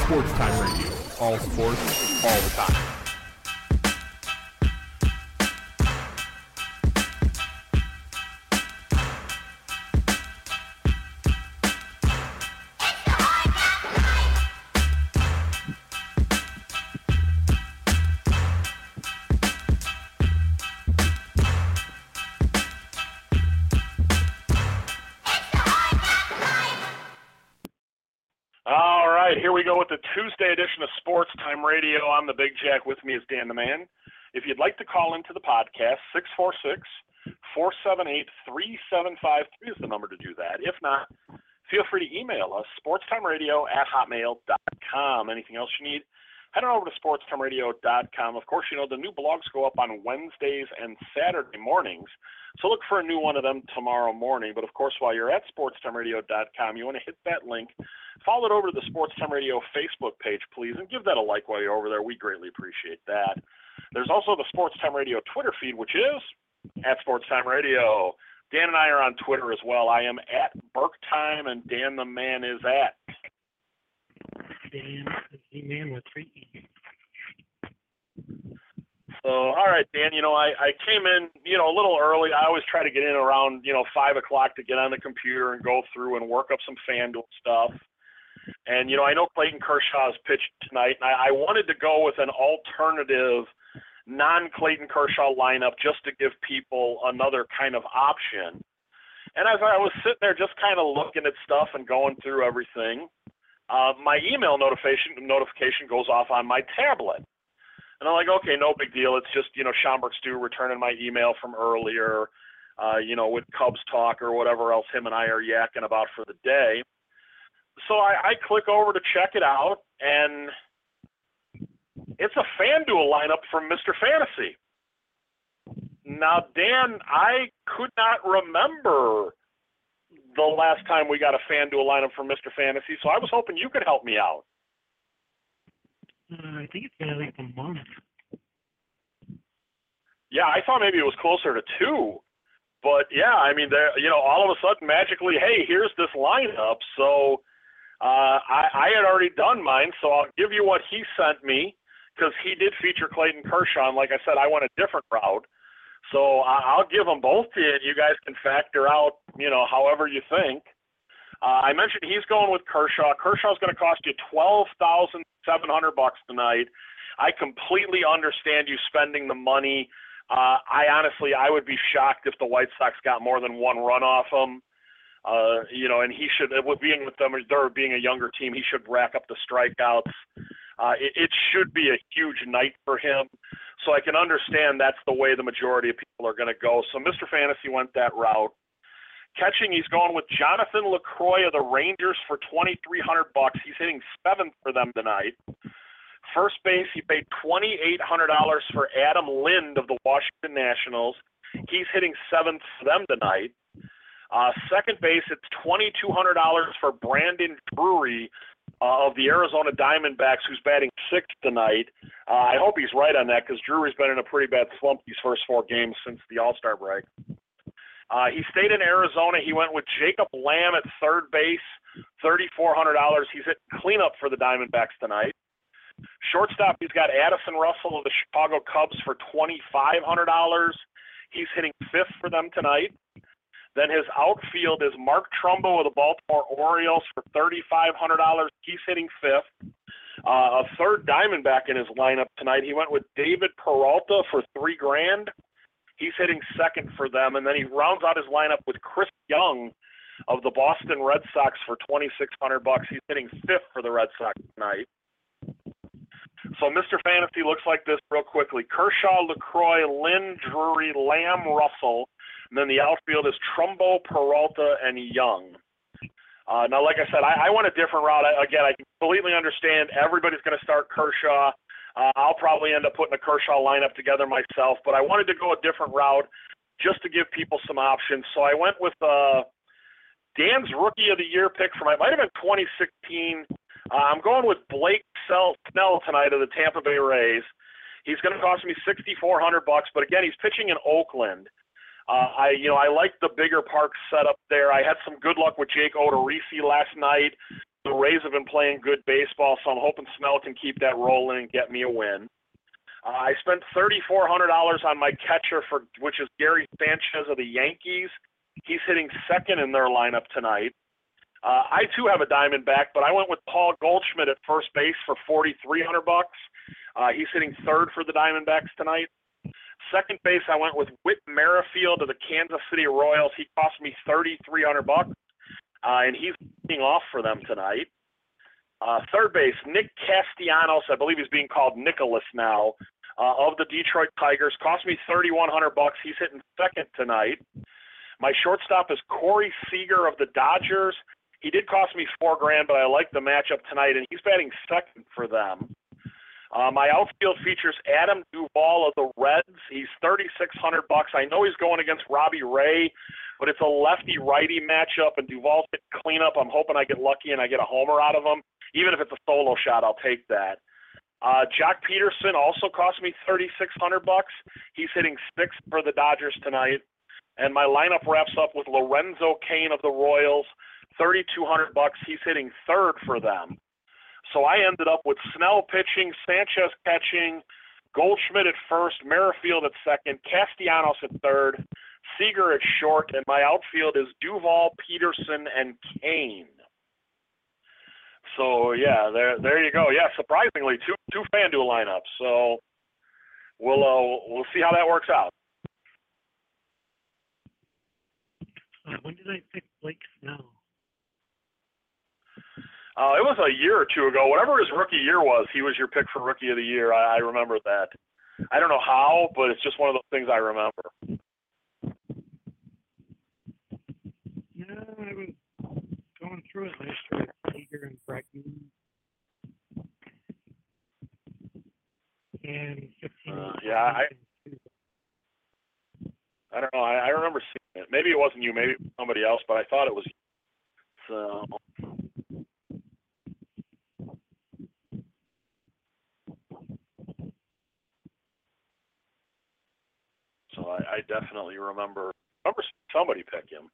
Sports Time Radio. All sports, all the time. Here we go with the Tuesday edition of Sports Time Radio. I'm the Big Jack. With me is Dan the Man. If you'd like to call into the podcast, 646-478-3753 is the number to do that. If not, feel free to email us, sportstimeradio@hotmail.com. Anything else you need, head on over to sportstimeradio.com. Of course, you know the new blogs go up on Wednesdays and Saturday mornings, so look for a new one of them tomorrow morning. But, of course, while you're at sportstimeradio.com, you want to hit that link. Follow it over to the Sports Time Radio Facebook page, please, and give that a like while you're over there. We greatly appreciate that. There's also the Sports Time Radio Twitter feed, which is at Sports Time Radio. Dan and I are on Twitter as well. I am at BurkeTime, and Dan the Man is at Dan the Man with 3 E's. So, all right, Dan, I came in, a little early. I always try to get in around, 5 o'clock to get on the computer and go through and work up some FanDuel stuff. And, I know Clayton Kershaw's pitched tonight, and I wanted to go with an alternative non-Clayton Kershaw lineup just to give people another kind of option. And as I was sitting there just kind of looking at stuff and going through everything, my email notification goes off on my tablet. And I'm like, okay, no big deal. It's just, Schaumburg Stu returning my email from earlier, with Cubs talk or whatever else him and I are yakking about for the day. So I click over to check it out, and it's a FanDuel lineup from Mr. Fantasy. Now, Dan, I could not remember the last time we got a FanDuel lineup from Mr. Fantasy, so I was hoping you could help me out. I think it's been at least a month. Yeah, I thought maybe it was closer to 2. But, yeah, I mean, all of a sudden, magically, hey, here's this lineup. So I had already done mine, so I'll give you what he sent me, because he did feature Clayton Kershaw. And like I said, I went a different route. So I'll give them both to you, and you guys can factor out, however you think. I mentioned he's going with Kershaw. Kershaw's going to cost you $12,700 tonight. I completely understand you spending the money. I would be shocked if the White Sox got more than one run off him. And he should, with being with them, they're being a younger team, he should rack up the strikeouts. It should be a huge night for him. So I can understand that's the way the majority of people are going to go. So Mr. Fantasy went that route. Catching, he's going with Jonathan LaCroix of the Rangers for $2,300. He's hitting 7th for them tonight. First base, he paid $2,800 for Adam Lind of the Washington Nationals. He's hitting 7th for them tonight. Second base, it's $2,200 for Brandon Drury of the Arizona Diamondbacks, who's batting 6th tonight. I hope he's right on that, because Drury's been in a pretty bad slump these first 4 games since the All-Star break. He stayed in Arizona. He went with Jacob Lamb at third base, $3,400. He's hit cleanup for the Diamondbacks tonight. Shortstop, he's got Addison Russell of the Chicago Cubs for $2,500. He's hitting 5th for them tonight. Then his outfield is Mark Trumbo of the Baltimore Orioles for $3,500. He's hitting 5th. A third Diamondback in his lineup tonight. He went with David Peralta for $3,000. He's hitting 2nd for them. And then he rounds out his lineup with Chris Young of the Boston Red Sox for $2,600. He's hitting 5th for the Red Sox tonight. So Mr. Fantasy looks like this real quickly. Kershaw, LaCroix, Lynn, Drury, Lamb, Russell. And then the outfield is Trumbo, Peralta, and Young. Now, like I said, I went a different route. I completely understand everybody's going to start Kershaw. I'll probably end up putting a Kershaw lineup together myself, but I wanted to go a different route just to give people some options. So I went with Dan's Rookie of the Year pick from, it might have been 2016. I'm going with Blake Snell tonight of the Tampa Bay Rays. He's going to cost me $6,400, but again, he's pitching in Oakland. I like the bigger park setup there. I had some good luck with Jake Odorizzi last night. The Rays have been playing good baseball, so I'm hoping Snell can keep that rolling and get me a win. I spent $3,400 on my catcher, which is Gary Sanchez of the Yankees. He's hitting second in their lineup tonight. I too have a Diamondback, but I went with Paul Goldschmidt at first base for $4,300. He's hitting third for the Diamondbacks tonight. Second base, I went with Whit Merrifield of the Kansas City Royals. He cost me $3,300, and he's leading off for them tonight. Third base, Nick Castellanos, I believe he's being called Nicholas now, of the Detroit Tigers, cost me $3,100. He's hitting second tonight. My shortstop is Corey Seager of the Dodgers. He did cost me $4,000, but I like the matchup tonight, and he's batting second for them. My outfield features Adam Duvall of the Reds. He's $3,600. I know he's going against Robbie Ray, but it's a lefty-righty matchup, and Duvall's hitting cleanup. I'm hoping I get lucky and I get a homer out of him. Even if it's a solo shot, I'll take that. Jock Peterson also cost me $3,600. He's hitting sixth for the Dodgers tonight. And my lineup wraps up with Lorenzo Cain of the Royals, $3,200. He's hitting third for them. So I ended up with Snell pitching, Sanchez catching, Goldschmidt at first, Merrifield at second, Castellanos at third, Seager at short, and my outfield is Duvall, Peterson, and Cain. So yeah, there you go. Yeah, surprisingly, two FanDuel lineups. So we'll see how that works out. When did I pick Blake Snell? It was a year or two ago. Whatever his rookie year was, he was your pick for Rookie of the Year. I remember that. I don't know how, but it's just one of those things I remember. Yeah, I was going through it last year with Seager and Bregman. And 15. Yeah, I don't know. I remember seeing it. Maybe it wasn't you. Maybe it was somebody else, but I thought it was you. So I definitely remember somebody pick him.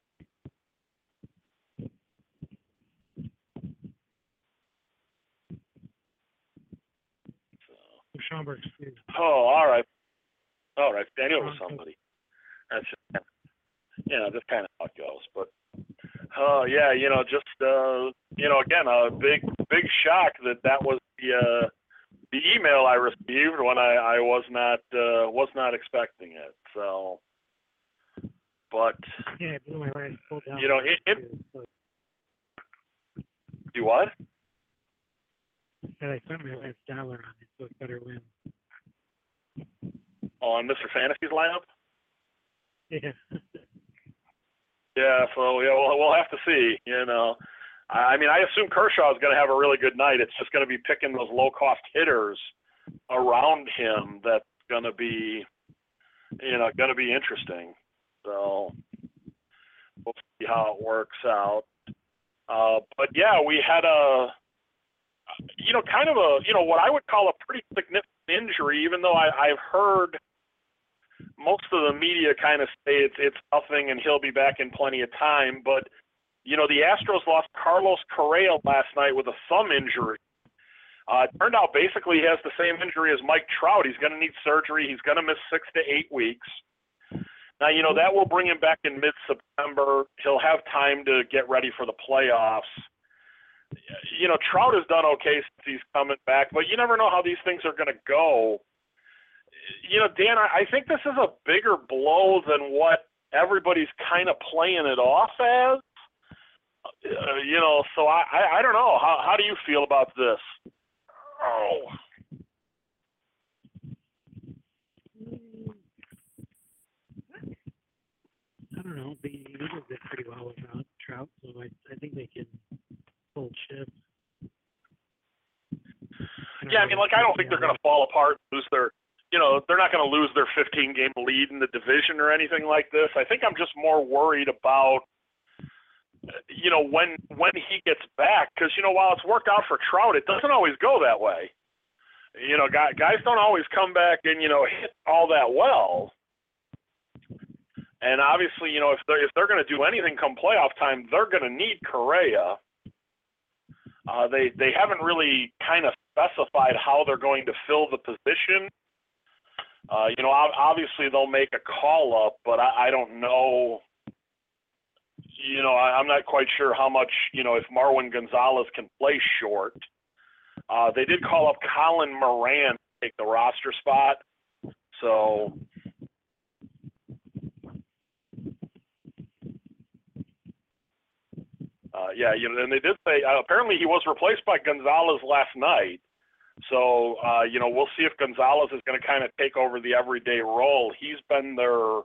Schaumburg's too. Oh, all right. I knew it was somebody. That's just, just kind of how it goes. But yeah, again, a big shock that was the email I received when I was not expecting it. So, but yeah, I blew my last pull down. You what? And I spent my last dollar on it, so it better win. On Mr. Fantasy's lineup? Yeah. Yeah, so we'll have to see. I mean, I assume Kershaw is going to have a really good night. It's just going to be picking those low-cost hitters around him that's going to be, interesting. So we'll see how it works out. But yeah, we had what I would call a pretty significant injury, even though I've heard most of the media kind of say it's nothing and he'll be back in plenty of time. But, the Astros lost Carlos Correa last night with a thumb injury. It turned out basically he has the same injury as Mike Trout. He's going to need surgery. He's going to miss 6 to 8 weeks. Now, that will bring him back in mid-September. He'll have time to get ready for the playoffs. Trout has done okay since he's coming back, but you never know how these things are going to go. Dan, I think this is a bigger blow than what everybody's kind of playing it off as. So I don't know. How do you feel about this? Oh. I don't know. The Eagles did pretty well without Trout, so I think they can hold shifts. Yeah, I don't think they're going to fall apart, lose their, they're not going to lose their 15-game lead in the division or anything like this. I think I'm just more worried about, when he gets back, because, while it's worked out for Trout, it doesn't always go that way. Guys don't always come back and, hit all that well. And obviously, if they're going to do anything come playoff time, they're going to need Correa. They haven't really kind of specified how they're going to fill the position. Obviously they'll make a call up, but I don't know. I'm not quite sure how much, if Marwin Gonzalez can play short. They did call up Colin Moran to take the roster spot. So, and they did say apparently he was replaced by Gonzalez last night. So, we'll see if Gonzalez is going to kind of take over the everyday role. He's been their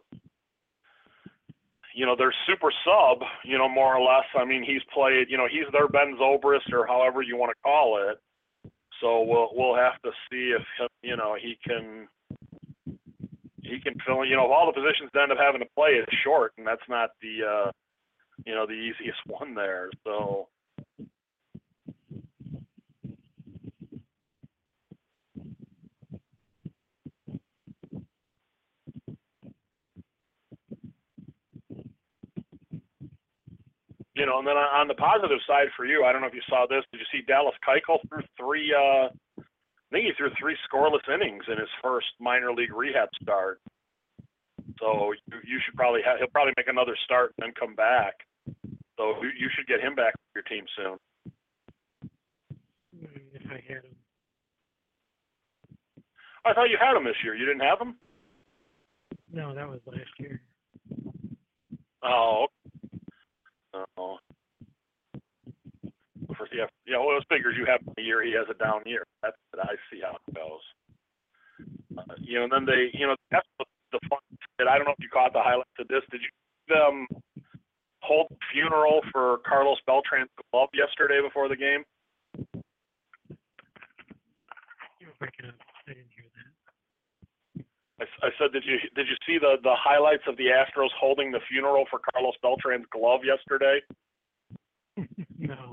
super sub, more or less. I mean, he's played, he's their Ben Zobrist or however you want to call it. So we'll have to see if, he can fill, all the positions they end up having to play is short, and that's not the, the easiest one there. So. And then on the positive side for you, I don't know if you saw this. Did you see Dallas Keuchel threw three? I think he threw 3 scoreless innings in his first minor league rehab start. So you should he'll probably make another start and then come back. So you should get him back to your team soon. If I had him. I thought you had him this year. You didn't have him? No, that was last year. Oh. Oh. Well, it figures you have a year, he has a down year. That's what I see how it goes. And then that's the fun. I don't know if you caught the highlights of this. Did you see them hold the funeral for Carlos Beltran's glove yesterday before the game? You're breaking up. I didn't hear that. I said, did you see the highlights of the Astros holding the funeral for Carlos Beltran's glove yesterday? No.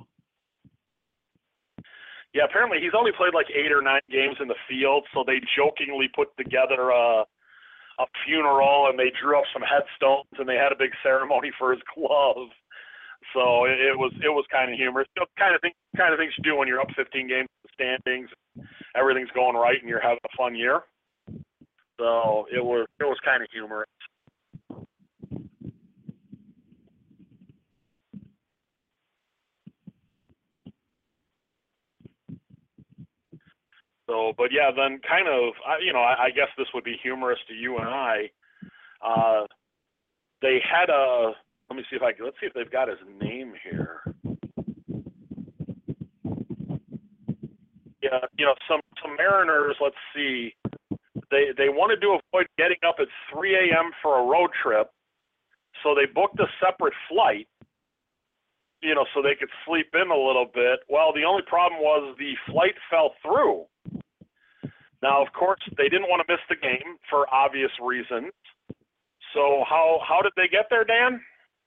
Yeah, apparently he's only played like 8 or 9 games in the field, so they jokingly put together a funeral and they drew up some headstones and they had a big ceremony for his glove. So it was kind of humorous. Kind of things you do when you're up 15 games in the standings, everything's going right, and you're having a fun year. So it was kind of humorous. So, but yeah, then kind of, I guess this would be humorous to you and I. They had let's see if they've got his name here. Yeah, some Mariners, let's see, they wanted to avoid getting up at 3 a.m. for a road trip, so they booked a separate flight, so they could sleep in a little bit. Well, the only problem was the flight fell through. Now, of course, they didn't want to miss the game for obvious reasons. So how did they get there, Dan?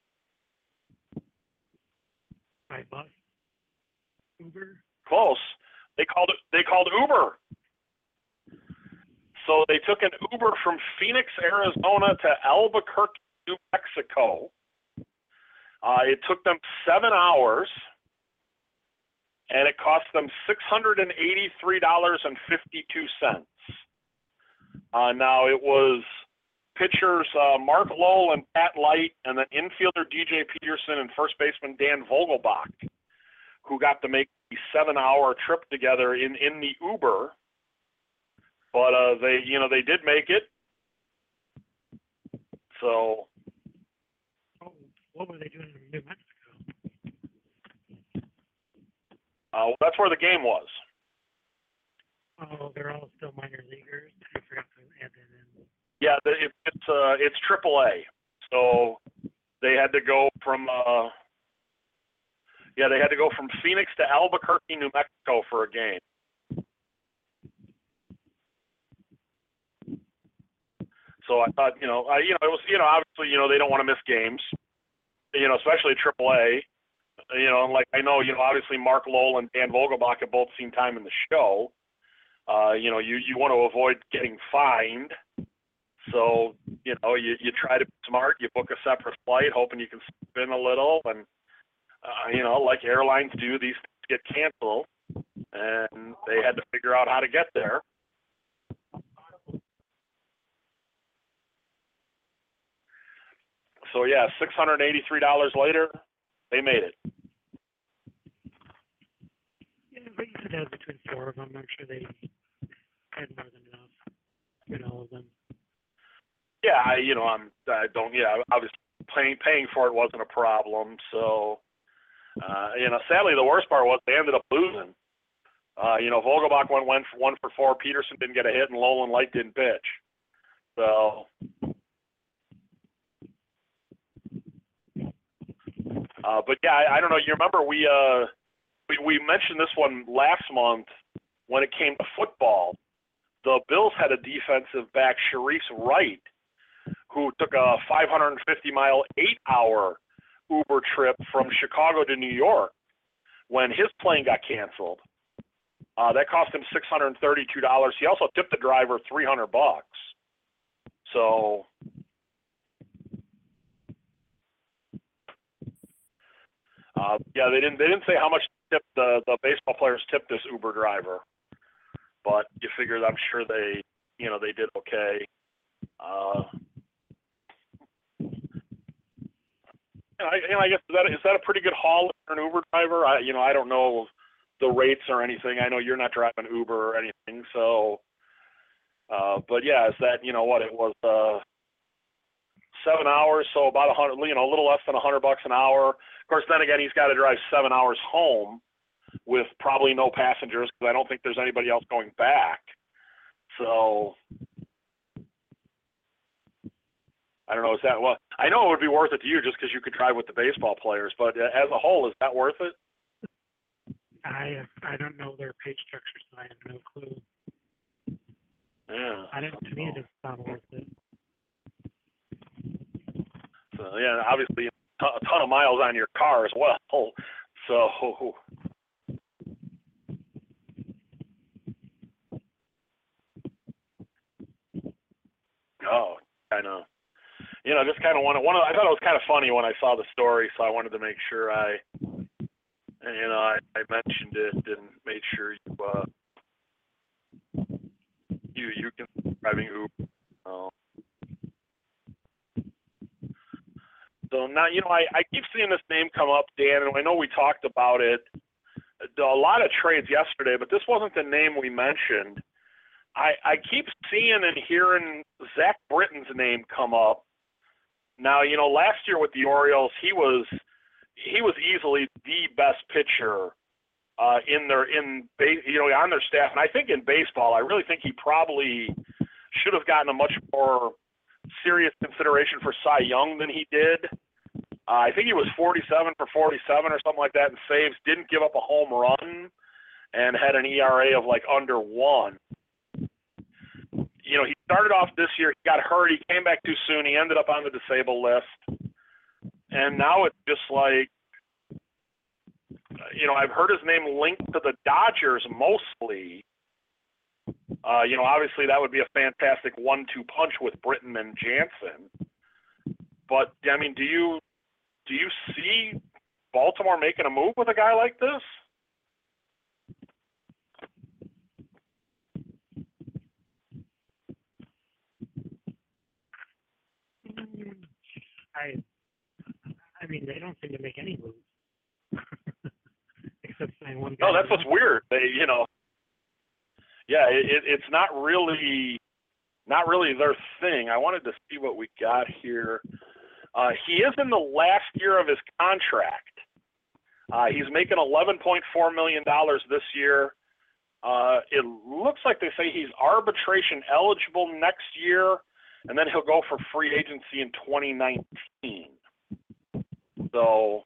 By bus. Uber. Close. They called Uber. So they took an Uber from Phoenix, Arizona to Albuquerque, New Mexico. It took them 7 hours, and it cost them $683.52. Now it was pitchers Mark Lowell and Pat Light, and then infielder DJ Peterson and first baseman Dan Vogelbach, who got to make the 7-hour trip together in the Uber. But they did make it. So. What were they doing in New Mexico? That's where the game was. Oh, they're all still minor leaguers. I forgot to add that in. Yeah, it's AAA. So they had to go from Phoenix to Albuquerque, New Mexico for a game. So I thought, it was, obviously, they don't want to miss games, especially AAA. Like I know, obviously Mark Lowell and Dan Vogelbach have both seen time in the show. You want to avoid getting fined. So, you try to be smart. You book a separate flight, hoping you can spin a little. And, like airlines do, these things get canceled, and they had to figure out how to get there. So yeah, $683 later, they made it. Yeah, but you could have between 4 of them. I'm sure they had more than enough in all of them. Yeah, obviously paying for it wasn't a problem. So, sadly the worst part was they ended up losing. Vogelbach went 1 for 4. Peterson didn't get a hit, and Lolan Light didn't pitch. So, but yeah, I don't know. You remember we mentioned this one last month when it came to football. The Bills had a defensive back, Sharice Wright, who took a 550-mile, 8-hour Uber trip from Chicago to New York when his plane got canceled. That cost him $632. He also tipped the driver $300. So, they didn't say how much the baseball players tipped this Uber driver, but you figured I'm sure they did okay. I guess is that a pretty good haul for an Uber driver? I don't know the rates or anything. I know you're not driving Uber or anything, so. But yeah, is that what it was? 7 hours, so about a little less than $100 an hour. Of course, then again, he's got to drive 7 hours home with probably no passengers because I don't think there's anybody else going back. So. I don't know. Is that I know it would be worth it to you just because you could drive with the baseball players, but as a whole, is that worth it? I don't know their pay structure, so I have no clue. Yeah. To me, it doesn't sound worth it. So yeah, obviously a ton of miles on your car as well. So. Oh, I know. Just kind of I thought it was kind of funny when I saw the story, so I wanted to make sure I mentioned it and made sure you can driving Uber. So now I keep seeing this name come up, Dan, and I know we talked about it. A lot of trades yesterday, but this wasn't the name we mentioned. I keep seeing and hearing Zach Britton's name come up. Now, last year with the Orioles, he was easily the best pitcher on their staff, and I think in baseball, I really think he probably should have gotten a much more serious consideration for Cy Young than he did. I think he was 47 for 47 or something like that in saves, didn't give up a home run, and had an ERA of like under 1. He started off this year, he got hurt, he came back too soon, he ended up on the disabled list. And now it's just like, I've heard his name linked to the Dodgers mostly. Obviously that would be a fantastic 1-2 punch with Britton and Jansen. But, I mean, do you see Baltimore making a move with a guy like this? I mean, they don't seem to make any moves. Except sign one guy. No, that's what's weird. It's not really their thing. I wanted to see what we got here. He is in the last year of his contract. He's making $11.4 million this year. It looks like they say he's arbitration eligible next year, and then he'll go for free agency in 2019. So,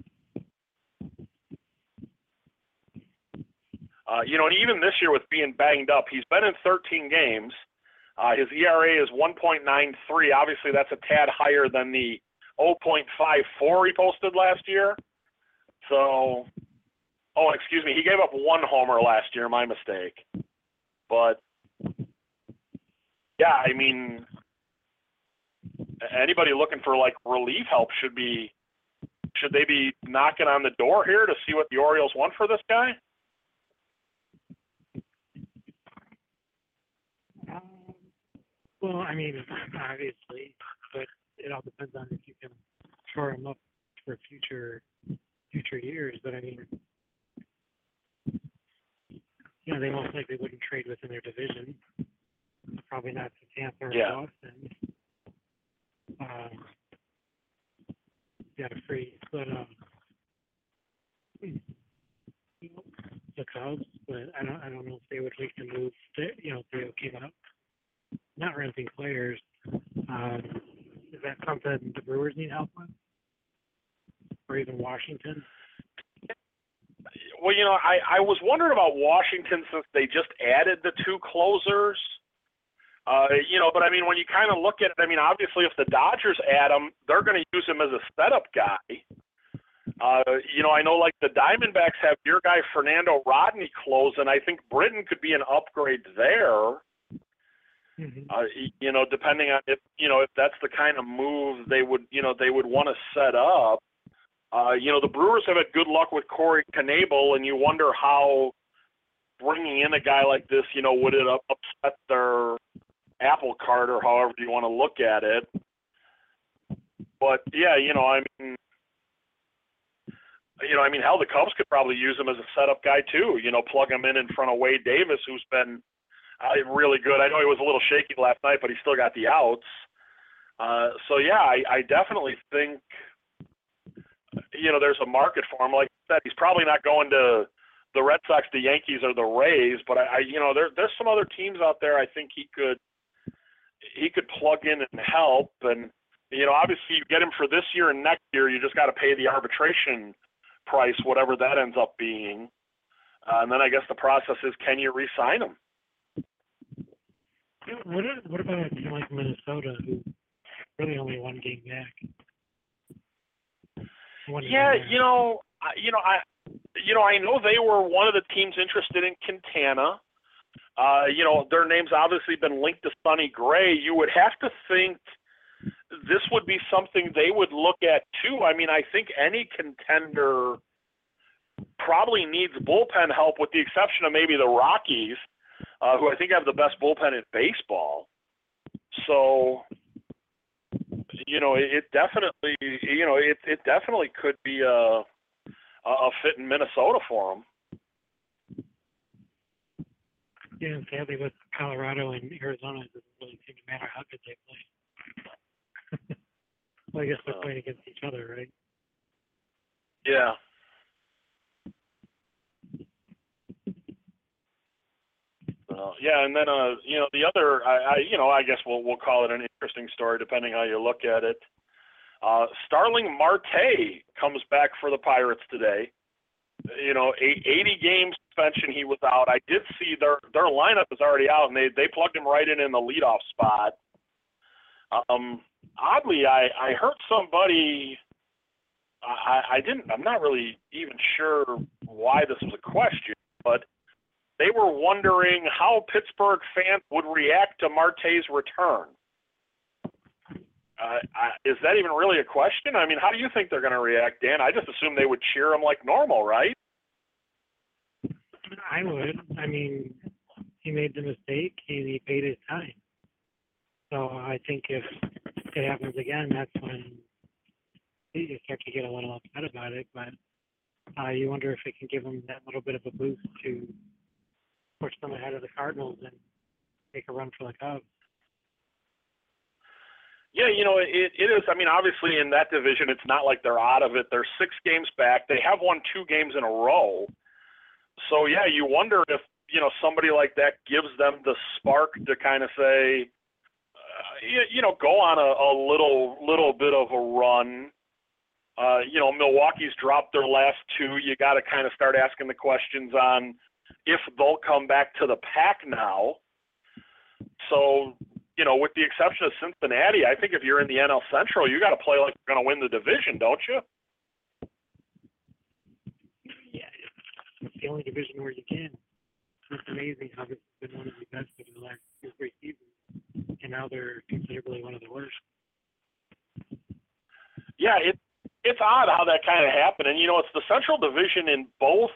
and even this year with being banged up, he's been in 13 games. His ERA is 1.93. Obviously, that's a tad higher than the 0.54 he posted last year. So, excuse me, he gave up 1 homer last year, my mistake. But, yeah, I mean, anybody looking for, like, relief help should they be knocking on the door here to see what the Orioles want for this guy? Well, I mean, obviously, but it all depends on if you can shore them up for future years. But I mean, they most likely wouldn't trade within their division. Probably not to Tampa or Boston. Got a free, but the Cubs. But I don't know if they would make the move. If they came up, not renting players. Is that something the Brewers need help with, or even Washington? Well, I was wondering about Washington since they just added the 2 closers. But I mean, when you kind of look at it, I mean, obviously, if the Dodgers add him, they're going to use him as a setup guy. I know like the Diamondbacks have your guy Fernando Rodney close, and I think Britton could be an upgrade there. Mm-hmm. Depending on if that's the kind of move they would want to set up. The Brewers have had good luck with Corey Knebel, and you wonder how bringing in a guy like this, would it upset their apple cart or however you want to look at it. But yeah, I mean, hell, the Cubs could probably use him as a setup guy too. Plug him in front of Wade Davis, who's been really good. I know he was a little shaky last night, but he still got the outs. So yeah, I definitely think there's a market for him. Like I said, he's probably not going to the Red Sox, the Yankees, or the Rays, but there's some other teams out there I think he could plug in and help. And obviously you get him for this year and next year, you just got to pay the arbitration price, whatever that ends up being. And then I guess the process is, can you re-sign him? What about a team like Minnesota, who really only one game back? I know they were one of the teams interested in Quintana. Their name's obviously been linked to Sonny Gray. You would have to think this would be something they would look at too. I mean, I think any contender probably needs bullpen help, with the exception of maybe the Rockies, who I think have the best bullpen in baseball. So, it definitely, it definitely could be a fit in Minnesota for them. Yeah, and sadly with Colorado and Arizona, it doesn't really seem to matter how good they play. Well, I guess they're playing against each other, right? Yeah. And then the other, I guess we'll call it an interesting story depending how you look at it. Starling Marte comes back for the Pirates today. 80 game suspension he was out. I did see their lineup is already out, and they plugged him right in the leadoff spot. Oddly, I heard somebody. I'm not really even sure why this was a question, but they were wondering how Pittsburgh fans would react to Marte's return. Is that even really a question? I mean, how do you think they're going to react, Dan? I just assume they would cheer him like normal, right? I would. I mean, he made the mistake and he paid his time. So I think if it happens again, that's when you start to get a little upset about it. But you wonder if it can give him that little bit of a boost to push them ahead of the Cardinals and make a run for the Cubs. Yeah, it is. I mean, obviously in that division, it's not like they're out of it. They're 6 games back. They have won 2 games in a row. So, yeah, you wonder if, somebody like that gives them the spark to kind of say, go on a little bit of a run. Milwaukee's dropped their last 2. You got to kind of start asking the questions on if they'll come back to the pack now. So, with the exception of Cincinnati, I think if you're in the NL Central, you got to play like you're going to win the division, don't you? Yeah, it's the only division where you can. It's amazing how this has been one of the best over the last 2 or 3 seasons, and now they're considerably one of the worst. Yeah, it's odd how that kind of happened, and it's the Central Division in both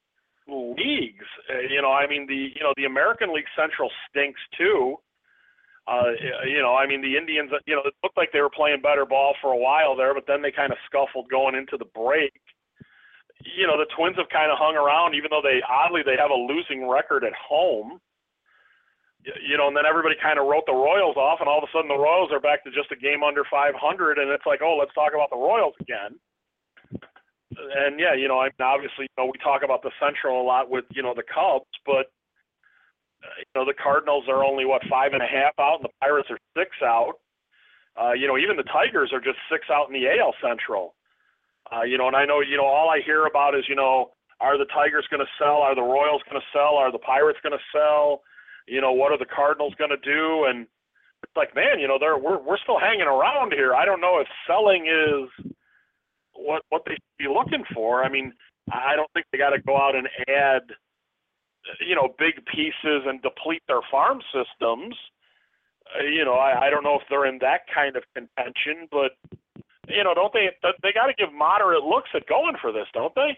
leagues. The American League Central stinks too. I mean, the Indians, it looked like they were playing better ball for a while there, but then they kind of scuffled going into the break. The Twins have kind of hung around, even though they have a losing record at home. And then everybody kind of wrote the Royals off, and all of a sudden the Royals are back to just a game under 500, and it's like, oh, let's talk about the Royals again. And yeah, obviously, we talk about the Central a lot with, the Cubs, but the Cardinals are only 5.5 out, and the Pirates are 6 out. Even the Tigers are just 6 out in the AL Central. And I know, all I hear about is, are the Tigers going to sell? Are the Royals going to sell? Are the Pirates going to sell? What are the Cardinals going to do? And it's like, man, we're still hanging around here. I don't know if selling is what they should be looking for. I mean, I don't think they got to go out and add, big pieces and deplete their farm systems. I don't know if they're in that kind of contention, but don't they got to give moderate looks at going for this, don't they?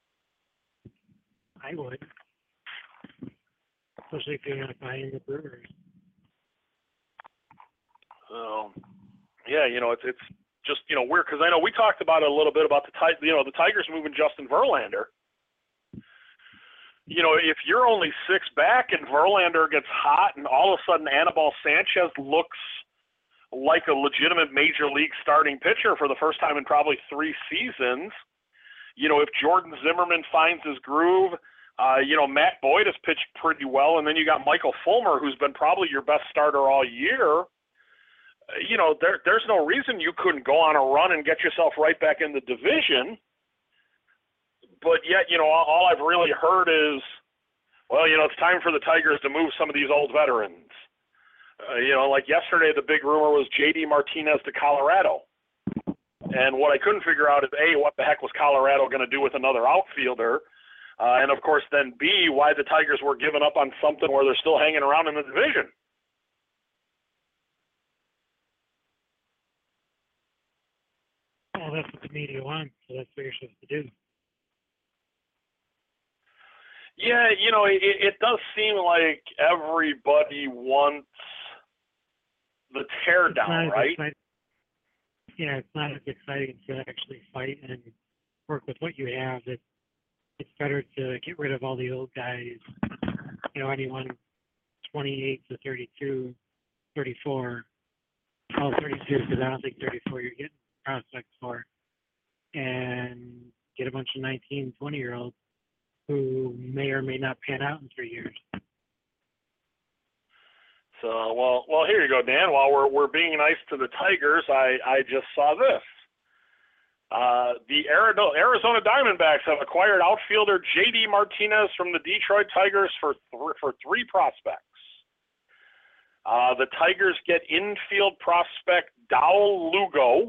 I would. Especially if you're not buying the Brewers. Yeah, it's just, weird, because I know we talked about it a little bit about the Tigers moving Justin Verlander. If you're only 6 back and Verlander gets hot and all of a sudden Anibal Sanchez looks like a legitimate major league starting pitcher for the first time in probably 3 seasons, if Jordan Zimmerman finds his groove, Matt Boyd has pitched pretty well, and then you got Michael Fulmer, who's been probably your best starter all year. There's no reason you couldn't go on a run and get yourself right back in the division. But yet, all I've really heard is, well, it's time for the Tigers to move some of these old veterans. Like yesterday, the big rumor was J.D. Martinez to Colorado. And what I couldn't figure out is, A, what the heck was Colorado going to do with another outfielder? And, of course, then, B, why the Tigers were giving up on something where they're still hanging around in the division. Well, that's what the media wants, so that's what you're supposed to do. Yeah, it does seem like everybody wants the teardown, right? It's not as exciting to actually fight and work with what you have. It's better to get rid of all the old guys, anyone 28 to 32, 34, 32, because I don't think 34 you're getting prospects for, and get a bunch of 19, 20-year-olds who may or may not pan out in 3 years. So, well, here you go, Dan. While we're being nice to the Tigers, I just saw this. The Arizona Diamondbacks have acquired outfielder J.D. Martinez from the Detroit Tigers for 3 prospects. The Tigers get infield prospect Dowell Lugo,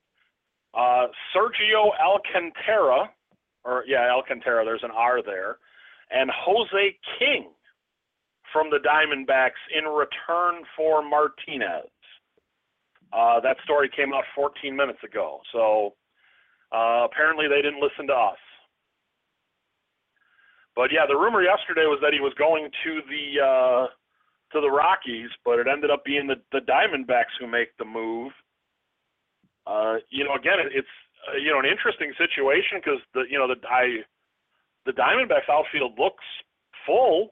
Sergio Alcantara, Alcantara, there's an R there, and Jose King from the Diamondbacks in return for Martinez. That story came out 14 minutes ago, so apparently they didn't listen to us. But yeah, the rumor yesterday was that he was going to the Rockies, but it ended up being the Diamondbacks who make the move. Again, it's an interesting situation because the Diamondbacks outfield looks full.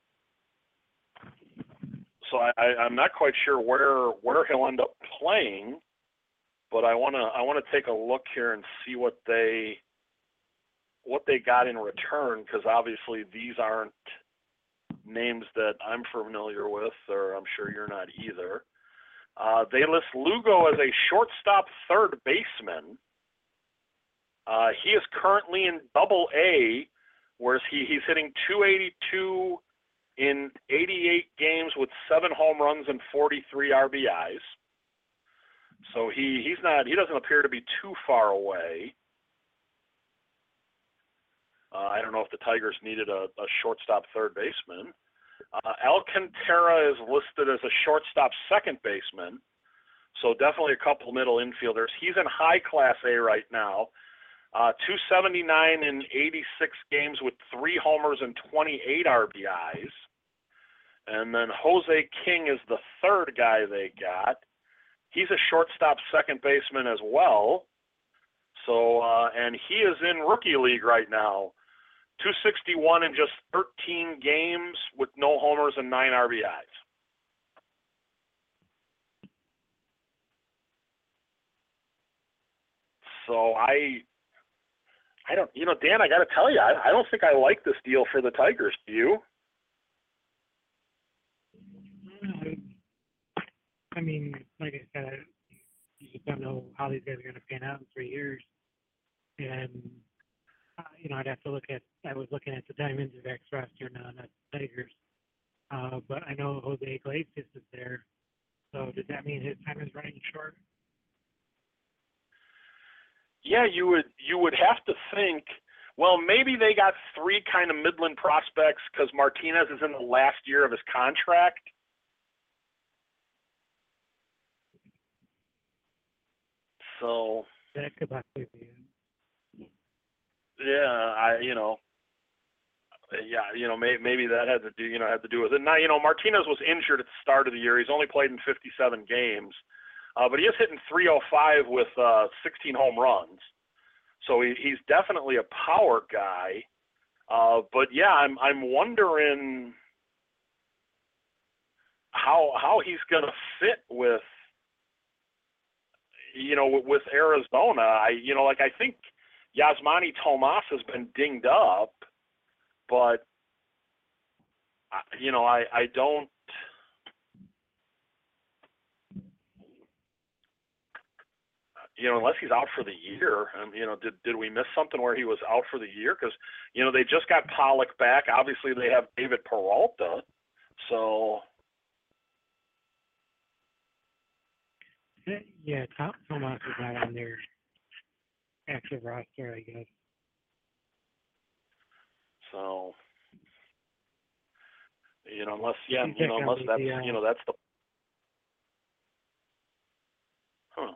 So I'm not quite sure where he'll end up playing, but I want to take a look here and see what they got in return, because obviously these aren't names that I'm familiar with, or I'm sure you're not either. They list Lugo as a shortstop third baseman. He is currently in Double-A, where he's hitting .282 in 88 games with 7 home runs and 43 RBIs. So he doesn't appear to be too far away. I don't know if the Tigers needed a shortstop third baseman. Alcantara is listed as a shortstop second baseman, so definitely a couple middle infielders. He's in high Class A right now, .279 in 86 games with 3 homers and 28 RBIs. And then Jose King is the third guy they got. He's a shortstop, second baseman as well. So, and he is in rookie league right now. 261 in just 13 games with no homers and 9 RBIs. So I don't, Dan, I got to tell you, I don't think I like this deal for the Tigers. Do you? I mean, like I said, you just don't know how these guys are going to pan out in 3 years. And, I'd have to I was looking at the Diamondbacks roster now, not the Tigers. But I know Jose Iglesias is there. So does that mean his time is running short? Yeah, you would have to think, well, maybe they got 3 kind of Midland prospects because Martinez is in the last year of his contract. So That could possibly be it. yeah, maybe that had to do with it. Now, Martinez was injured at the start of the year. He's only played in 57 games, but he is hitting .305 with 16 home runs. So he's definitely a power guy. But yeah, I'm wondering how he's going to fit with Arizona. I think Yasmani Tomas has been dinged up, but I don't. Unless he's out for the year, did we miss something where he was out for the year? Because they just got Pollock back. Obviously, they have David Peralta, so. Yeah, Tomas is not on their active roster, I guess. So, unless that's that's the. Huh.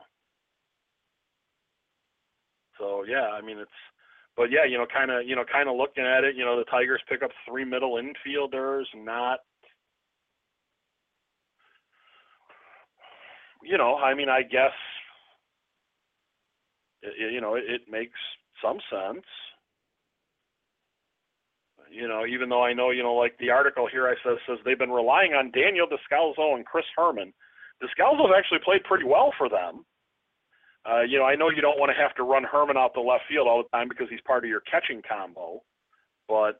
So yeah, I mean but yeah, kind of looking at it, the Tigers pick up 3 middle infielders, not. I guess. It makes some sense. Even though I know, like the article here says they've been relying on Daniel Descalso and Chris Herman. Descalso's actually played pretty well for them. I know you don't want to have to run Herman out the left field all the time because he's part of your catching combo, but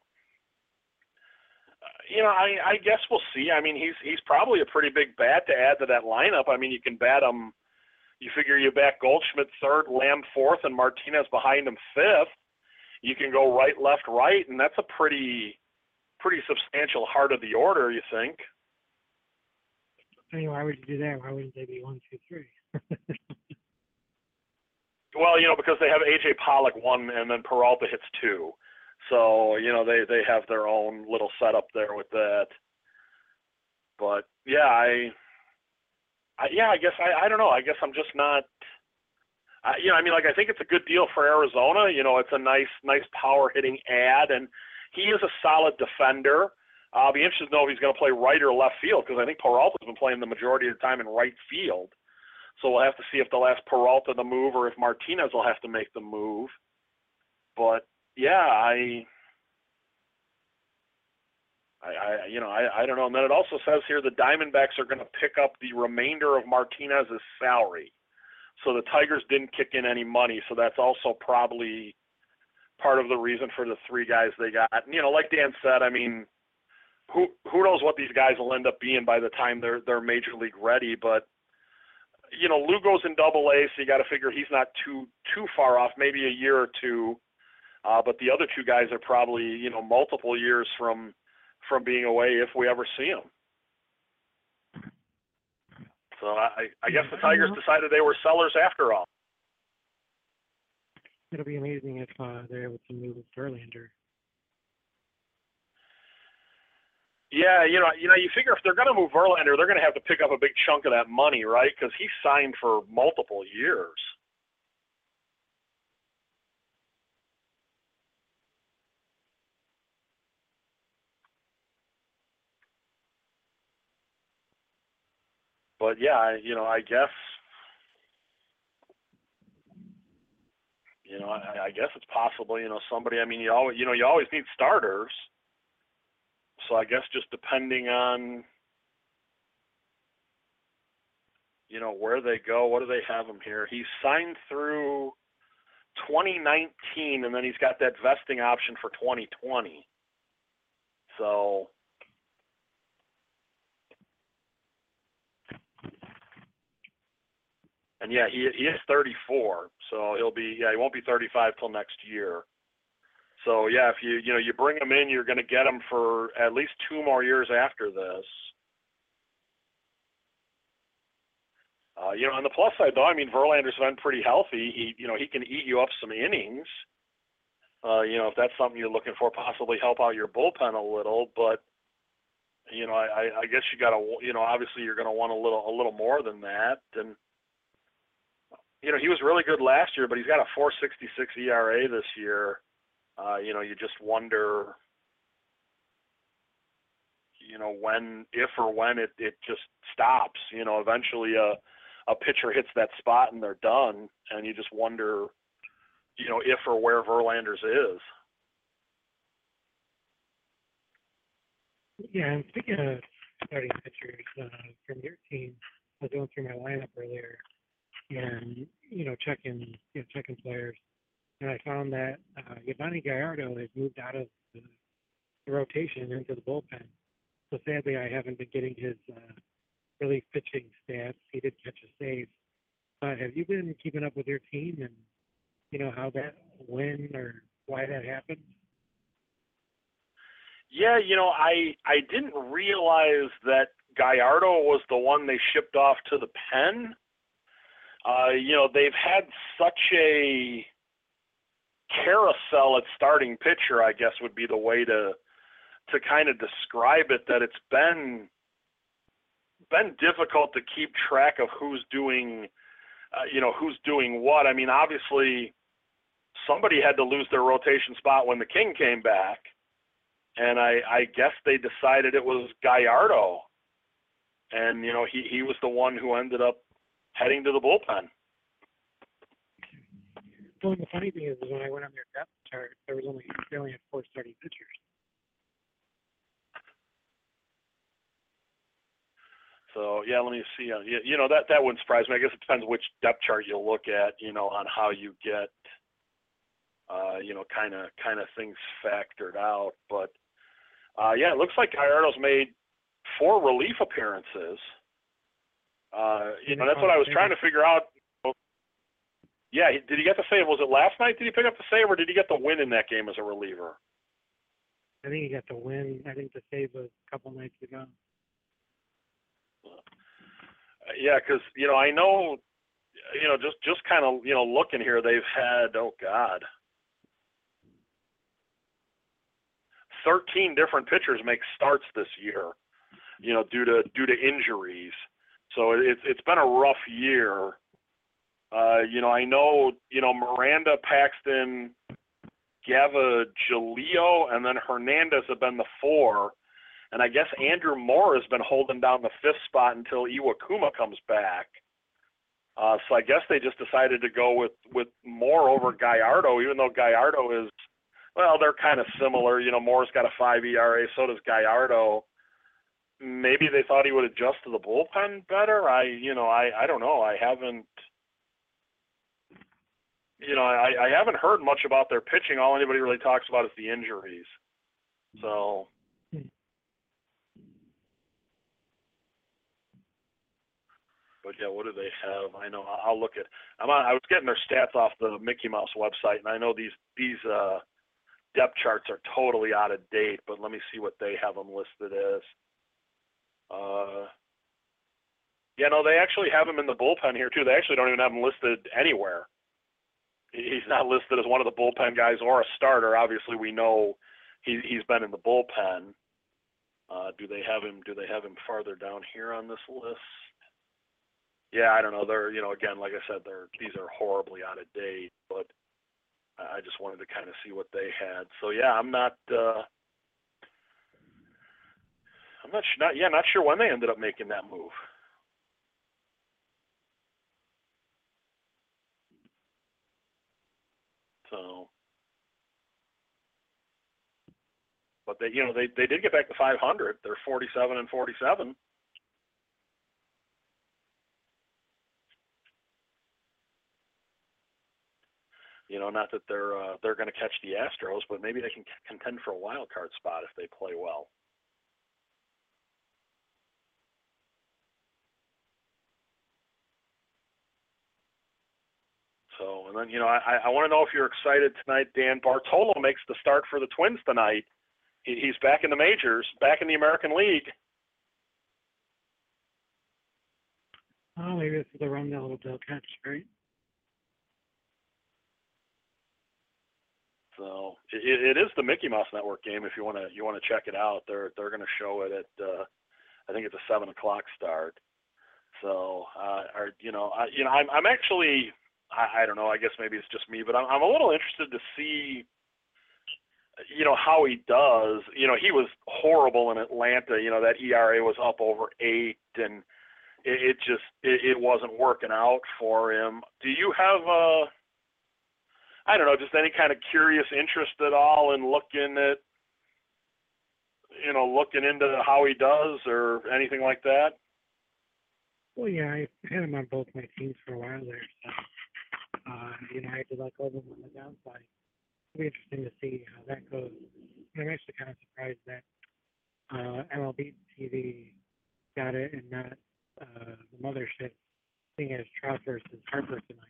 I guess we'll see. I mean, he's probably a pretty big bat to add to that lineup. I mean, you can bat him. You figure you back Goldschmidt third, Lamb fourth, and Martinez behind him fifth. You can go right, left, right, and that's a pretty substantial heart of the order, you think? I mean, why would you do that? Why wouldn't they be 1, 2, 3? Well, because they have A.J. Pollock 1 and then Peralta hits 2. So, they have their own little setup there with that. But, yeah, I guess I don't know. I guess I'm just not I think it's a good deal for Arizona. It's a nice power hitting ad, and he is a solid defender. I'll be interested to know if he's going to play right or left field because I think Peralta's been playing the majority of the time in right field. So we'll have to see if they'll ask Peralta the move or if Martinez will have to make the move. But yeah, I don't know. And then it also says here the Diamondbacks are going to pick up the remainder of Martinez's salary. So the Tigers didn't kick in any money, so that's also probably part of the reason for the 3 guys they got. And, like Dan said, I mean, who knows what these guys will end up being by the time they're major league ready, but Lugo's in Double-A, so you got to figure he's not too far off, maybe a year or 2. But the other 2 guys are probably multiple years from being away if we ever see them. So I guess the Tigers decided they were sellers after all. It'll be amazing if they're able to move Verlander. Yeah, you figure if they're going to move Verlander, they're going to have to pick up a big chunk of that money, right? Because he's signed for multiple years. But yeah, I guess, I guess it's possible, somebody. I mean, you always need starters. So I guess just depending on, where they go. What do they have him here? He's signed through 2019, and then he's got that vesting option for 2020. So, and yeah, he is 34, so he won't be 35 till next year. So yeah, if you bring him in, you're going to get him for at least 2 more years after this. On the plus side, though, I mean, Verlander's been pretty healthy. He can eat you up some innings. If that's something you're looking for, possibly help out your bullpen a little. But I guess you got to, obviously you're going to want a little more than that. And he was really good last year, but he's got a 4.66 ERA this year. You just wonder, if or when it just stops. Eventually a pitcher hits that spot and they're done, and you just wonder, if or where Verlander's is. Yeah, and speaking of starting pitchers from your team, I was going through my lineup earlier, and checking players, and I found that Yovani Gallardo has moved out of the rotation into the bullpen. So sadly, I haven't been getting his relief pitching stats. He did catch a save. Have you been keeping up with your team and how that, when or why that happened? Yeah, I didn't realize that Gallardo was the one they shipped off to the pen. They've had such a carousel at starting pitcher, I guess would be the way to kind of describe it, that it's been difficult to keep track of who's doing what. I mean, obviously somebody had to lose their rotation spot when the King came back, and I guess they decided it was Gallardo, and he was the one who ended up heading to the bullpen. Well, the funny thing is when I went on their depth chart, they only had 4 starting pitchers. So yeah, let me see. That wouldn't surprise me. I guess it depends which depth chart you look at. On how you get, kind of things factored out. But yeah, it looks like Gallardo's made 4 relief appearances. That's what I was trying to figure out. Yeah, did he get the save? Was it last night? Did he pick up the save, or did he get the win in that game as a reliever? I think he got the win. I think the save was a couple nights ago. Yeah, because I know, just kind of looking here, they've had 13 different pitchers make starts this year, due to injuries. So it's been a rough year. I know, Miranda, Paxton, Gaviglio, and then Hernandez have been the 4. And I guess Andrew Moore has been holding down the 5th spot until Iwakuma comes back. So I guess they just decided to go with Moore over Gallardo, even though Gallardo is, well, they're kind of similar. Moore's got a 5 ERA, so does Gallardo. Maybe they thought he would adjust to the bullpen better. I don't know. I haven't. I haven't heard much about their pitching. All anybody really talks about is the injuries. So. But yeah, what do they have? I know I'll look at. I was getting their stats off the Mickey Mouse website, and I know these depth charts are totally out of date. But let me see what they have them listed as. Yeah, no, they actually have him in the bullpen here too. They actually don't even have him listed anywhere. He's not listed as one of the bullpen guys or a starter. Obviously, we know he's been in the bullpen. Do they have him farther down here on this list? Yeah, I don't know. They're, again, like I said, these are horribly out of date, but I just wanted to kind of see what they had. So yeah, I'm not sure when they ended up making that move. they did get back to 500. They're 47-47. Not that they're going to catch the Astros, but maybe they can contend for a wild card spot if they play well. So, and then, I want to know if you're excited tonight, Dan. Bartolo makes the start for the Twins tonight. He's back in the majors, back in the American League. Oh, maybe this is the run they'll catch, right? So it is the Mickey Mouse Network game. If you want to check it out, they're going to show it at I think it's a 7:00 start. So I'm actually I don't know. I guess maybe it's just me, but I'm a little interested to see how he does. He was horrible in Atlanta. That ERA was up over 8, and it just wasn't working out for him. Do you have I don't know, just any kind of curious interest at all in looking into how he does or anything like that? Well, yeah, I had him on both my teams for a while there, so I had to let go of him on the downside. It'll be interesting to see how that goes. And I'm actually kind of surprised that MLB TV got it and not the mothership, seeing as Trout versus Harper tonight.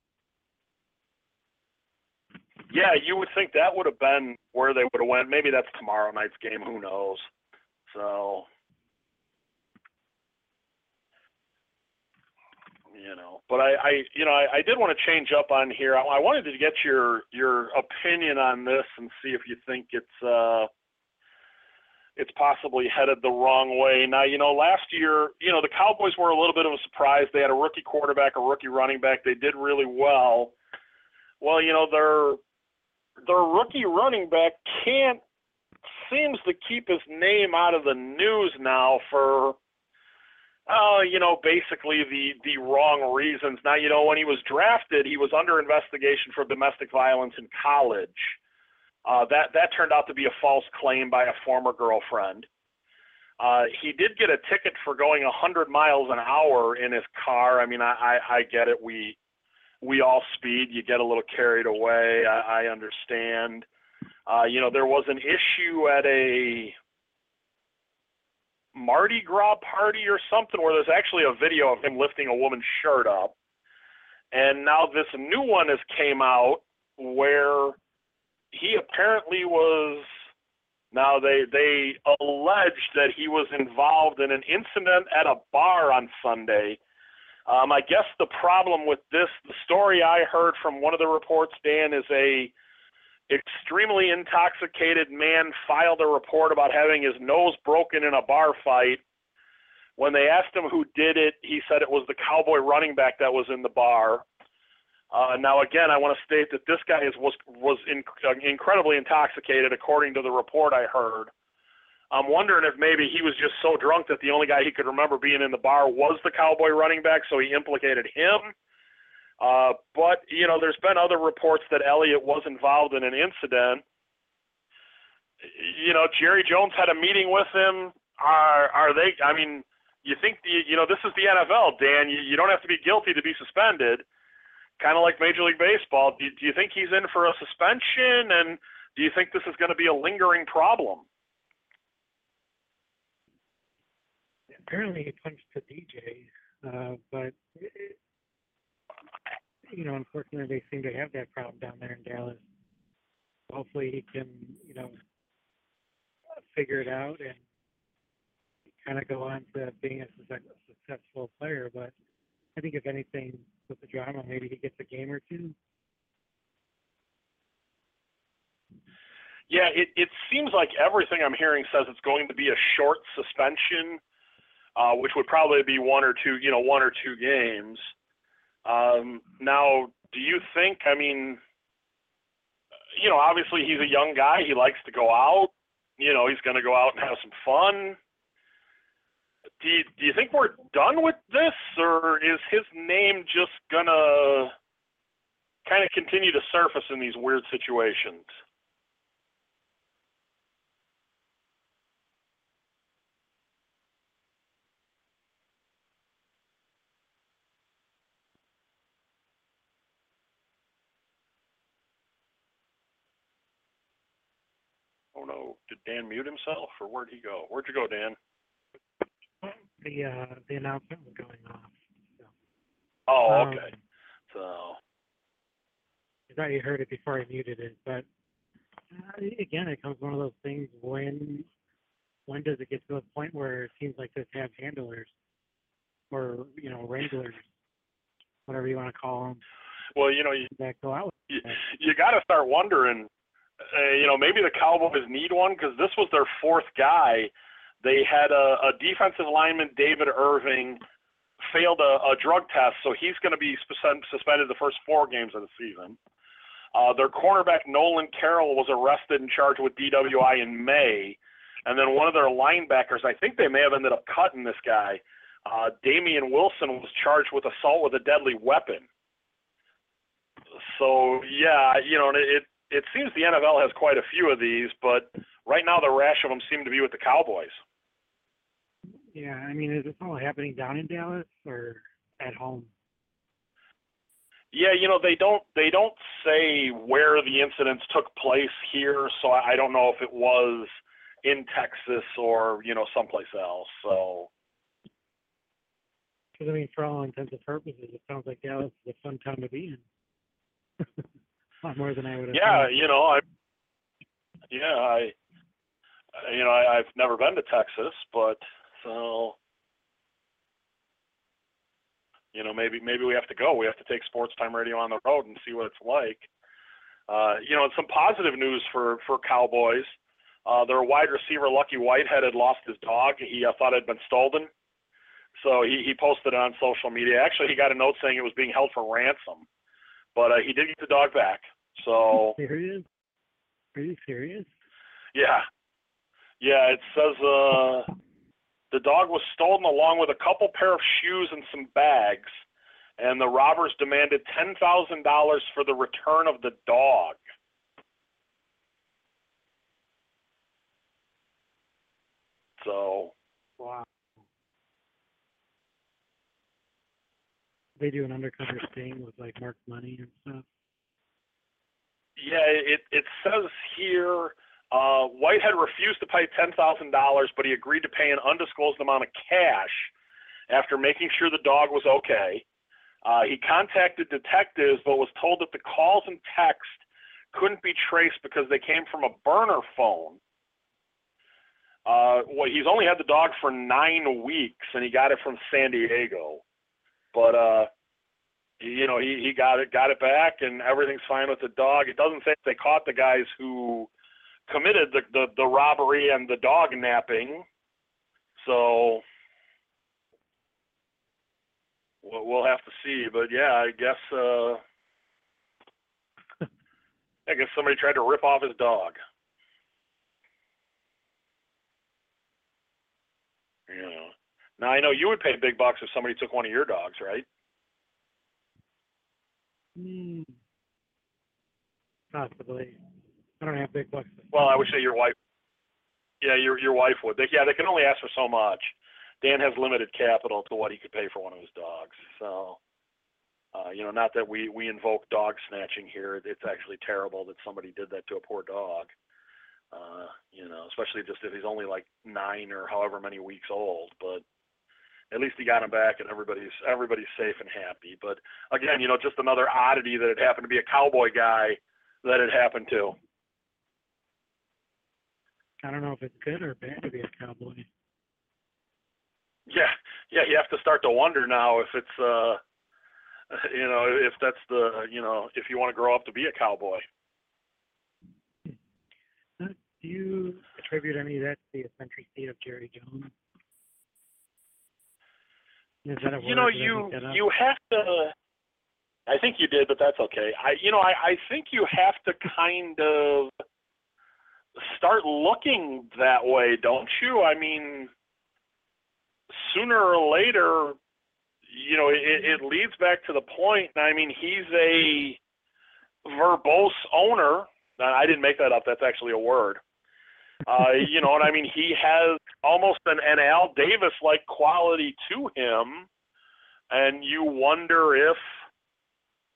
Yeah, you would think that would have been where they would have went. Maybe that's tomorrow night's game. Who knows? So, but I did want to change up on here. I wanted to get your opinion on this and see if you think it's possibly headed the wrong way. Now, last year, the Cowboys were a little bit of a surprise. They had a rookie quarterback, a rookie running back. They did really well. Well, their rookie running back seems to keep his name out of the news now for, basically the wrong reasons. Now, when he was drafted, he was under investigation for domestic violence in college. That turned out to be a false claim by a former girlfriend. He did get a ticket for going 100 miles an hour in his car. I mean, I get it. We all speed. You get a little carried away. I understand. There was an issue at a Mardi Gras party or something where there's actually a video of him lifting a woman's shirt up. And now this new one has came out where he apparently was, now they alleged that he was involved in an incident at a bar on Sunday. I guess the problem with this, the story I heard from one of the reports, Dan, is a extremely intoxicated man filed a report about having his nose broken in a bar fight. When they asked him who did it, he said it was the Cowboy running back that was in the bar. Now, again, I want to state that this guy was incredibly intoxicated, according to the report I heard. I'm wondering if maybe he was just so drunk that the only guy he could remember being in the bar was the Cowboy running back, so he implicated him. But, there's been other reports that Elliott was involved in an incident. Jerry Jones had a meeting with him. Are they, I mean, you think, this is the NFL, Dan. You don't have to be guilty to be suspended, kind of like Major League Baseball. Do you think he's in for a suspension, and do you think this is going to be a lingering problem? Apparently he punched the DJ, but, unfortunately they seem to have that problem down there in Dallas. Hopefully he can, figure it out and kind of go on to being a successful player. But I think if anything with the drama, maybe he gets a game or two. Yeah, it seems like everything I'm hearing says it's going to be a short suspension, which would probably be one or two games. Now, do you think, obviously he's a young guy. He likes to go out. He's going to go out and have some fun. Do you think we're done with this, or is his name just going to kind of continue to surface in these weird situations? Oh no, did Dan mute himself, or where'd he go? Where'd you go, Dan? The announcement was going off. So. Oh, okay. So. I thought you heard it before I muted it, but again, it comes one of those things. When does it get to the point where it seems like this have handlers or wranglers, whatever you want to call them? Well, that go out. You got to start wondering. Maybe the Cowboys need one because this was their fourth guy. They had a defensive lineman, David Irving, failed a drug test, so he's going to be suspended the first 4 games of the season. Their cornerback, Nolan Carroll, was arrested and charged with DWI in May. And then one of their linebackers, I think they may have ended up cutting this guy, Damian Wilson, was charged with assault with a deadly weapon. So, yeah, it seems the NFL has quite a few of these, but right now the rash of them seem to be with the Cowboys. Yeah, I mean, is this all happening down in Dallas or at home? Yeah, they don't say where the incidents took place here, so I don't know if it was in Texas or someplace else. So, because I mean, for all intents and purposes, it sounds like Dallas is a fun town to be in. A lot more than I would have. Yeah, I've never been to Texas, but so. Maybe we have to go. We have to take Sports Time Radio on the road and see what it's like. And some positive news for Cowboys. Their wide receiver, Lucky Whitehead, had lost his dog. He thought it had been stolen. So he posted it on social media. Actually, he got a note saying it was being held for ransom. But he did get the dog back. So. Serious? Are you serious? Yeah. Yeah, it says the dog was stolen along with a couple pair of shoes and some bags, and the robbers demanded $10,000 for the return of the dog. So. Wow. They do an undercover sting with like Mark Money and stuff. Yeah, it says here Whitehead refused to pay $10,000, but he agreed to pay an undisclosed amount of cash after making sure the dog was okay. He contacted detectives, but was told that the calls and text couldn't be traced because they came from a burner phone. He's only had the dog for 9 weeks, and he got it from San Diego. But he got it back, and everything's fine with the dog. It doesn't say if they caught the guys who committed the robbery and the dog napping. So we'll have to see. But yeah, I guess somebody tried to rip off his dog. Now I know you would pay big bucks if somebody took one of your dogs, right? Possibly. I don't have big bucks. Well, I would say your wife. Yeah, your wife would. They can only ask for so much. Dan has limited capital to what he could pay for one of his dogs. So, not that we invoke dog snatching here. It's actually terrible that somebody did that to a poor dog. Especially just if he's only like 9 or however many weeks old. But at least he got him back, and everybody's safe and happy. But again, just another oddity that it happened to be a Cowboy guy that it happened to. I don't know if it's good or bad to be a Cowboy. Yeah, you have to start to wonder now if it's, if that's if you want to grow up to be a Cowboy. Do you attribute any of that to the eccentric state of Jerry Jones? Is that a word you have to. I think you did, but that's okay. I think you have to kind of start looking that way, don't you? I mean, sooner or later, it leads back to the point. I mean, he's a verbose owner. I didn't make that up. That's actually a word. And I mean, he has almost an Al Davis-like quality to him, and you wonder if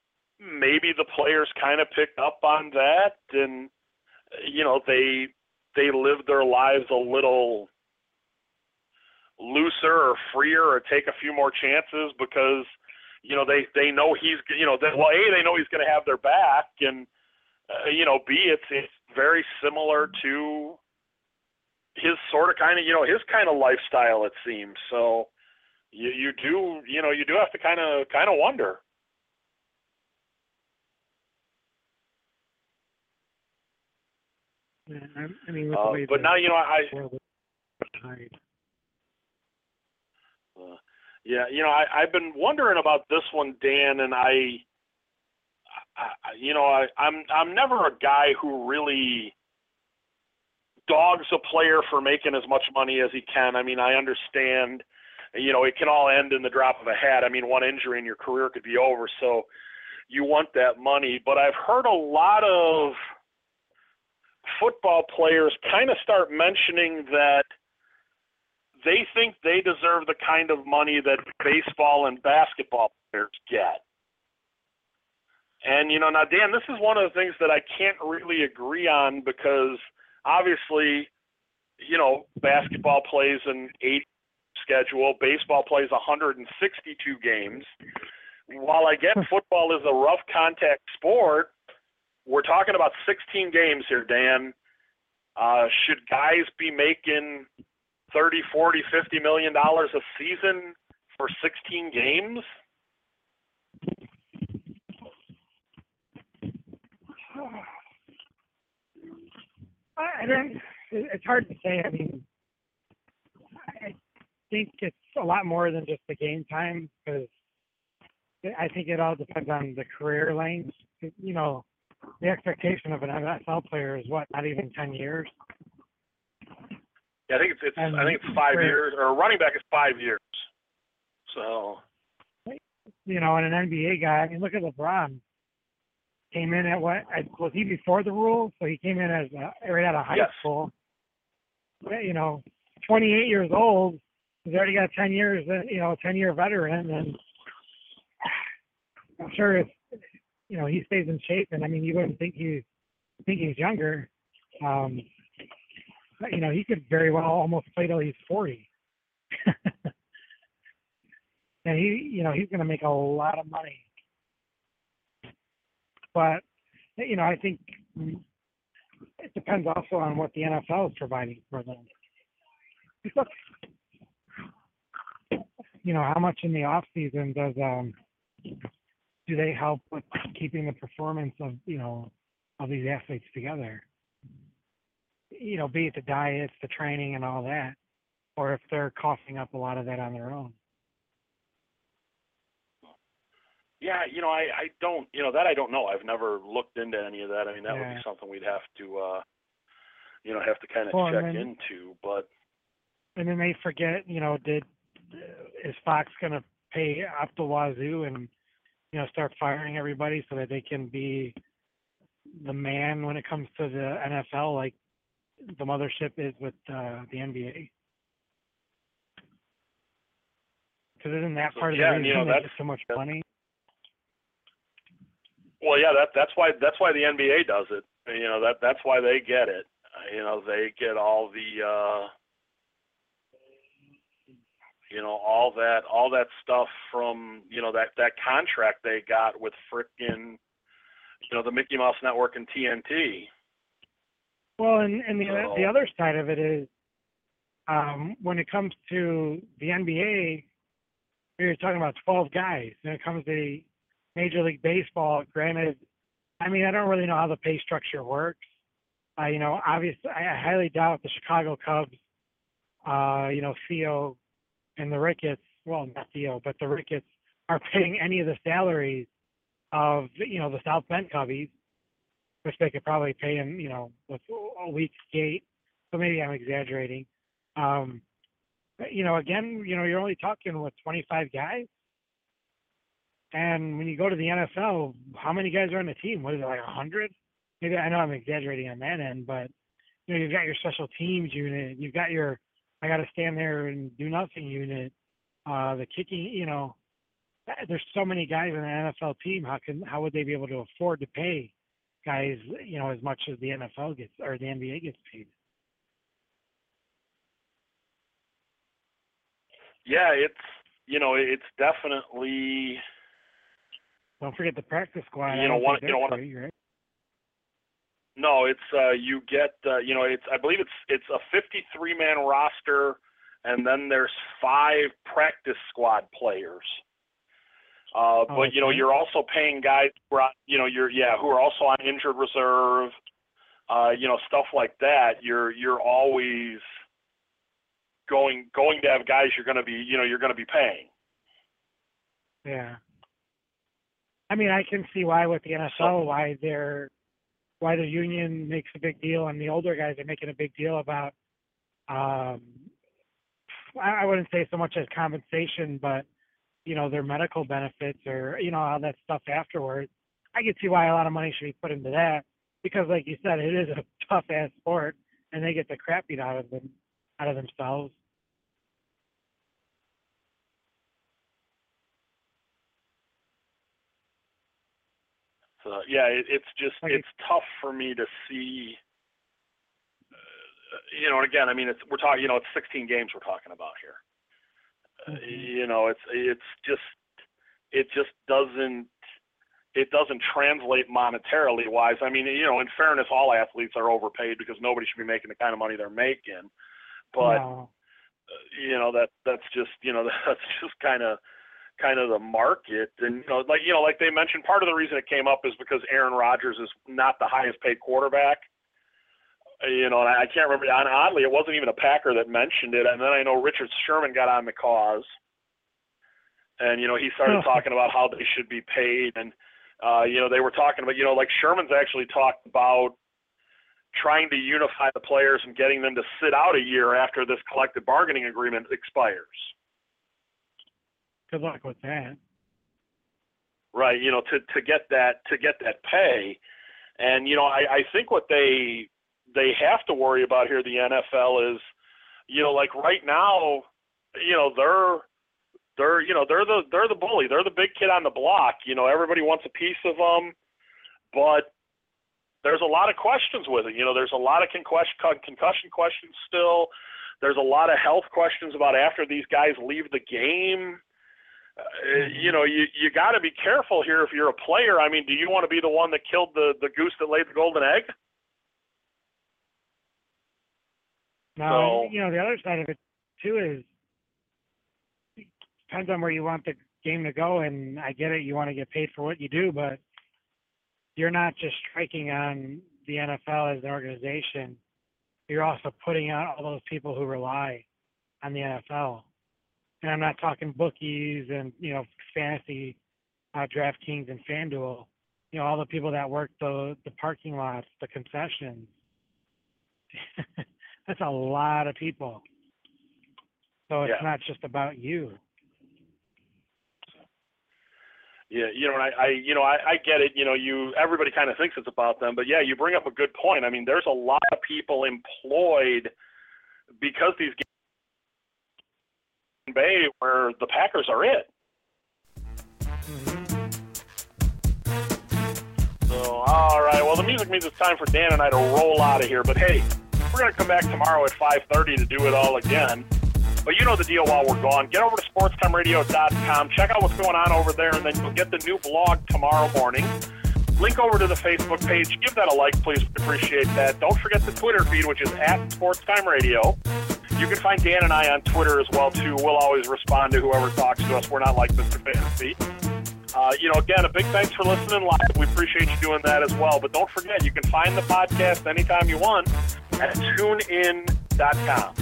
maybe the players kind of picked up on that, and they they live their lives a little looser or freer or take a few more chances because, you know, they know he's, you know, well, A, they know he's going to have their back, and, you know, B, it's very similar to his sort of kind of, you know, his kind of lifestyle, it seems. So you do have to kind of wonder. Yeah, I mean, with the way but now, you know, yeah, you know, I've been wondering about this one, Dan, and I'm never a guy who really dogs a player for making as much money as he can. I mean, I understand, you know, it can all end in the drop of a hat. I mean, one injury and your career could be over, so you want that money. But I've heard a lot of football players kind of start mentioning that they think they deserve the kind of money that baseball and basketball players get. And, you know, now, Dan, this is one of the things that I can't really agree on because obviously, you know, basketball plays an 8 schedule, baseball plays 162 games. While I get football is a rough contact sport, we're talking about 16 games here, Dan. Should guys be making $30, $40, $50 million a season for 16 games? It's hard to say. I mean, I think it's a lot more than just the game time because I think it all depends on the career length. You know, the expectation of an NFL player is what, not even 10 years? Yeah, I think it's 5 years, or running back is 5 years. So, you know, and an NBA guy, I mean, look at LeBron. Came in at what? Was he before the rule? So he came in as right out of high school. You know, 28 years old. He's already got 10 years. You know, 10-year veteran, and I'm sure if you know he stays in shape. And I mean, you wouldn't think he's younger. But, you know, he could very well almost play till he's 40. And he's going to make a lot of money. But, you know, I think it depends also on what the NFL is providing for them. Look, you know, how much in the off season do they help with keeping the performance of, you know, of these athletes together? You know, be it the diets, the training, and all that, or if they're coughing up a lot of that on their own. Yeah, you know, I don't, you know, that I don't know. I've never looked into any of that. I mean, that would be something we'd have to, you know, have to kind of check into. But and then they forget, you know, is Fox going to pay up the wazoo and, you know, start firing everybody so that they can be the man when it comes to the NFL, like the mothership is with the NBA? Because isn't that part of the reason, you know, they get so much money? Well, yeah, that's why the NBA does it. You know, that's why they get it. You know, they get all the you know, all that stuff from, you know, that contract they got with frickin', you know, the Mickey Mouse Network and TNT. Well, and the other side of it is when it comes to the NBA, you're talking about 12 guys. When it comes to Major League Baseball, granted, I mean, I don't really know how the pay structure works. You know, obviously, I highly doubt the Chicago Cubs, you know, Theo and the Ricketts, well, not Theo, but the Ricketts are paying any of the salaries of, you know, the South Bend Cubbies, which they could probably pay in, you know, with a week's skate. So maybe I'm exaggerating. But, you know, again, you know, you're only talking with 25 guys. And when you go to the NFL, how many guys are on the team? What is it, like 100? Maybe I know I'm exaggerating on that end, but, you know, you've got your special teams unit. You've got your I got to stand there and do nothing unit. The kicking, you know, there's so many guys in the NFL team. How would they be able to afford to pay guys, you know, as much as the NFL gets or the NBA gets paid? Yeah, it's definitely. Don't forget the practice squad. Right? No, it's you get it's I believe it's a 53-man roster, and then there's 5 practice squad players. But you're also paying guys who are who are also on injured reserve, stuff like that. You're always going to have guys you're going to be paying. Yeah. I mean, I can see why with the NFL why the union makes a big deal, and the older guys are making a big deal about. I wouldn't say so much as compensation, but their medical benefits or all that stuff afterwards. I can see why a lot of money should be put into that, because like you said, it is a tough ass sport, and they get the crap beat out of themselves. So it's tough for me to see. And again, I mean, we're talking, it's 16 games we're talking about here. It just doesn't translate monetarily wise. I mean, in fairness, all athletes are overpaid because nobody should be making the kind of money they're making. But that's just kind of the market. And like they mentioned, part of the reason it came up is because Aaron Rodgers is not the highest paid quarterback. And I can't remember. And oddly, it wasn't even a Packer that mentioned it. And then I know Richard Sherman got on the cause, and he started talking about how they should be paid. And they were talking about like Sherman's actually talked about trying to unify the players and getting them to sit out a year after this collective bargaining agreement expires. Good luck with that. Right, to get that pay. And I think what they have to worry about here, the NFL, is like right now, they're the bully, they're the big kid on the block. Everybody wants a piece of them, but there's a lot of questions with it. There's a lot of concussion questions still. There's a lot of health questions about after these guys leave the game. You got to be careful here if you're a player. I mean, do you want to be the one that killed the goose that laid the golden egg? No, the other side of it too is it depends on where you want the game to go. And I get it, you want to get paid for what you do, but you're not just striking on the NFL as an organization. You're also putting out all those people who rely on the NFL. And I'm not talking bookies and, fantasy, DraftKings and FanDuel. All the people that work the parking lots, the concessions. That's a lot of people. So it's not just about you. Yeah, I get it. Everybody kind of thinks it's about them, but you bring up a good point. I mean, there's a lot of people employed because these games in Bay where the Packers are it. So, all right. Well, the music means it's time for Dan and I to roll out of here. But hey, we're going to come back tomorrow at 5:30 to do it all again. But you know the deal while we're gone. Get over to sportstimeradio.com. Check out what's going on over there, and then you'll get the new blog tomorrow morning. Link over to the Facebook page. Give that a like, please. We appreciate that. Don't forget the Twitter feed, which is @SportsTimeRadio. You can find Dan and I on Twitter as well, too. We'll always respond to whoever talks to us. We're not like Mr. Fantasy. Again, a big thanks for listening live. We appreciate you doing that as well. But don't forget, you can find the podcast anytime you want at TuneIn.com.